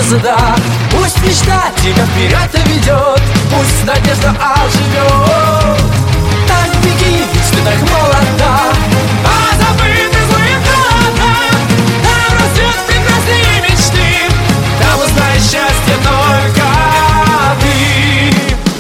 звезда. Пусть мечта тебя вперед ведет, пусть надежда оживет. Так беги, ведь ты так молода, а забыты злые холода. Там растет прекрасные мечты, там узнаешь счастье только ты.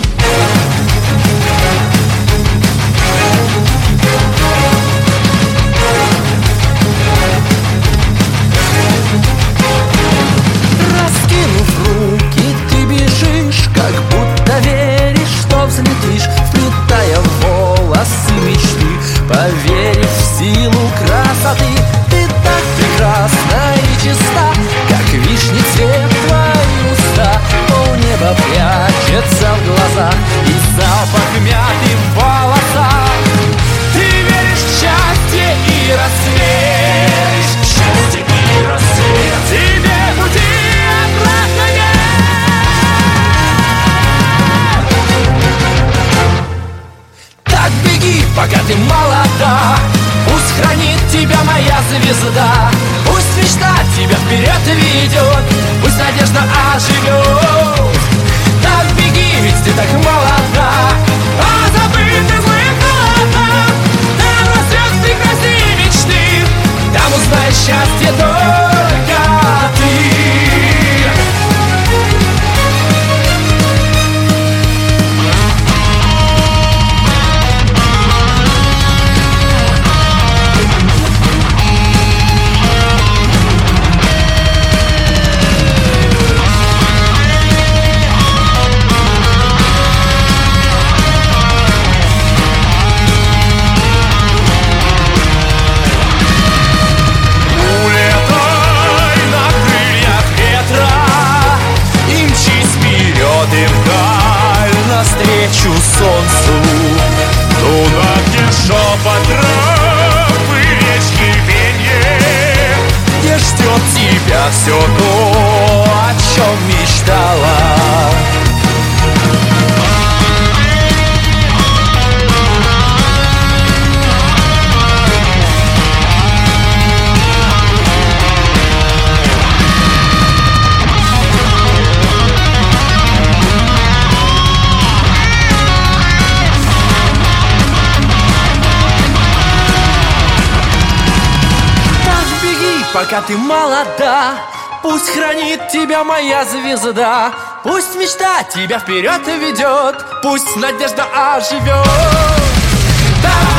Раскинув руки, ты бежишь, как будто веришь, что взлетишь, вплетая в волосы мечты, поверив в силу красоты. Ты так прекрасна и чиста, как вишни цвет твои уста. Полнеба прячется в глазах и запах мяты в волосах. Ты веришь в счастье и рассвет, счастье и рассвет. Тебе пути обратно нет. Так беги, пока ты молода, пусть хранит тебя моя звезда. Пусть мечта тебя вперед ведет, пусть надежда оживет. Так беги, ведь ты так молода, а забыты злые холода. Там растет прекрасные мечты, там узнаешь счастье только ты. Навстречу солнцу, туда, где шепот трав и речки пенье, где ждет тебя все то, о чем мечтала. Пока ты молода, пусть хранит тебя моя звезда. Пусть мечта тебя вперед ведет, пусть надежда оживет.